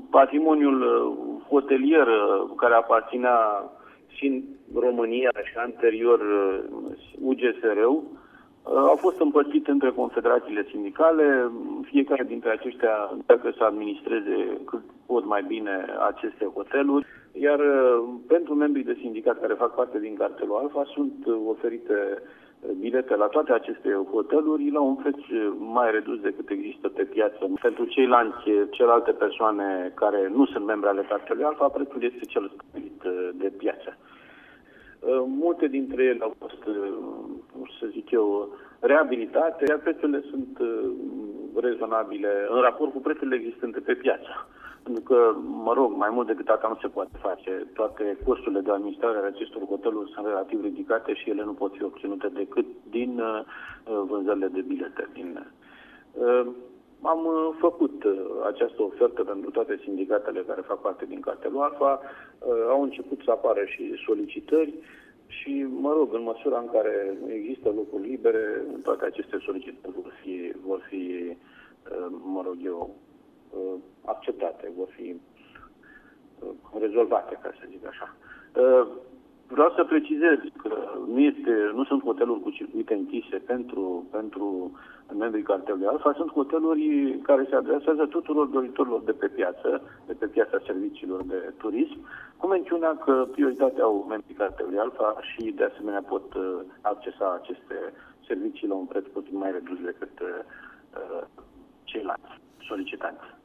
patrimoniul hotelier care aparținea și în România și anterior UGSR-ul au fost împărțite între confederațiile sindicale. Fiecare dintre aceștia încearcă să administreze cât pot mai bine aceste hoteluri, iar pentru membrii de sindicat care fac parte din cartelul Alfa sunt oferite bilete la toate aceste hoteluri la un preț mai redus decât există pe piață. Pentru ceilalți, celelalte persoane care nu sunt membri ale cartelului Alfa, prețul este cel stabilit de piață. Multe dintre ele au fost, să zic eu, reabilitate, iar prețurile sunt rezonabile în raport cu prețurile existente pe piață. Pentru că, mă rog, mai mult decât asta nu se poate face. Toate costurile de administrare ale acestor hoteluri sunt relativ ridicate și ele nu pot fi obținute decât din vânzările de bilete. Am făcut această ofertă pentru toate sindicatele care fac parte din cartelul Alfa. Au început să apară și solicitări și, mă rog, în măsura în care există locuri libere, toate aceste solicitări vor fi mă rog eu, acceptate, vor fi rezolvate, ca să zic așa. Vreau să precizez că nu sunt hoteluri cu circuite închise pentru membrii cartelului Alfa, sunt hoteluri care se adresează tuturor doritorilor de pe piața serviciilor de turism, cu mențiunea că prioritatea au membrii cartelului Alfa și de asemenea pot accesa aceste servicii la un preț puțin mai redus decât ceilalți solicitanți.